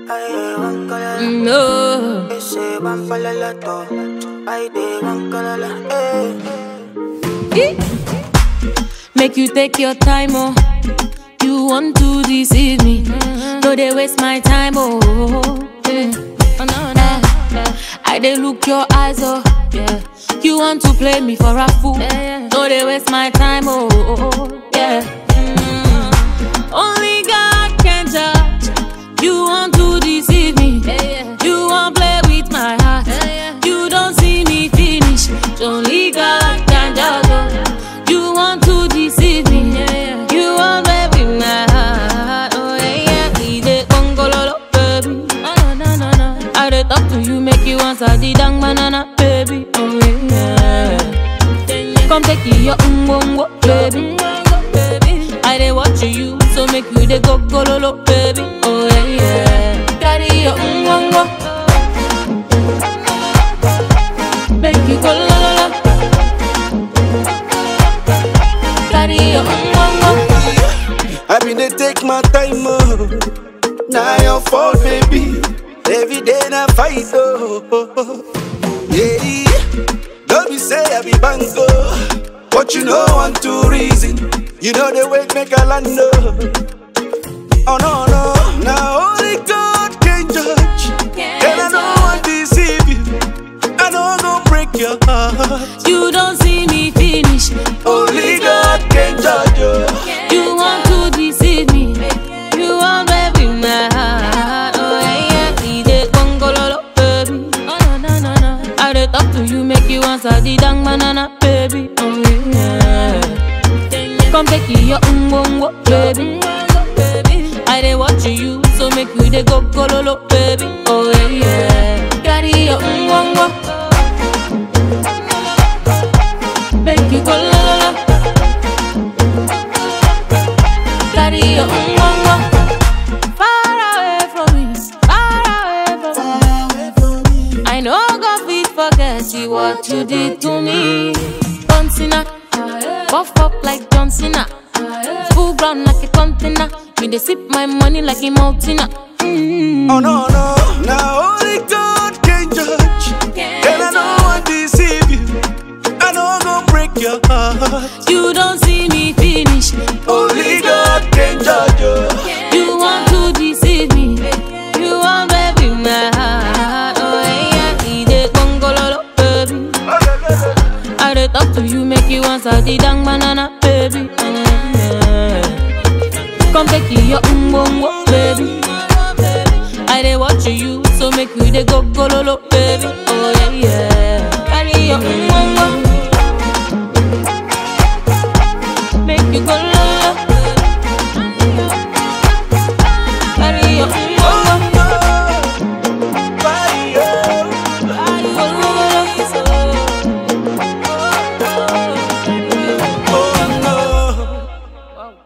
No. Make you take your time, oh. You want to deceive me. No, they waste my time, oh. Yeah. Oh, no, no. I they look your eyes, oh. Yeah. You want to play me for a fool. No, they waste my time, oh. Yeah. Only God can judge. You want to deceive me. You want play with my heart. You don't see me finish. Only God can judge. You want to deceive me. You want play with my heart. Oh yeah, we dey gongololo, baby. Oh no no no. I dey talk to you, make you answer the dang banana, baby. Oh yeah. Come take your umbongo, baby. I dey watch you, so make you dey go gololo, baby. Oh yeah, yeah. Carry your umbongo, make you go lololo. Carry your umbongo. I been dey take my time, oh. Now your fault, baby. Every day na fight, oh. Yeah, don't be say I be bango, but you know one two reason. You know the way make a land, oh no no. Now only God can judge, and I don't want to deceive you. I don't go break your heart. You don't see me finish. Only God can judge you. You want to deceive me. You want baby my heart. Oh yeah, we dey gongololo, baby. Oh no no no. I dey talk to you, make you answer the dang banana, baby. Oh yeah. Come take your umbongo, baby. I dey watch you, so make you dey go gololo, baby. Oh yeah, yeah. Carry your umbongo, make you go lololo. Carry your umbongo. Far away from me, far away from me. I know God fit forget you what you did to me. John Cena, buff up like John Cena, full ground like a container. Me dey sip my money like a mountain. Oh no no, now only God can judge, and I don't want to deceive you. I don't go break your heart. You don't see me finish. Only God can judge you. You want to deceive me. You want baby my heart. Oh yeah, we dey gongololo, baby. I dey talk to you, make you answer the dang banana, baby. Come take your umbongo, baby. I dey watch you, so make you dey go gololo, baby. Oh yeah, yeah.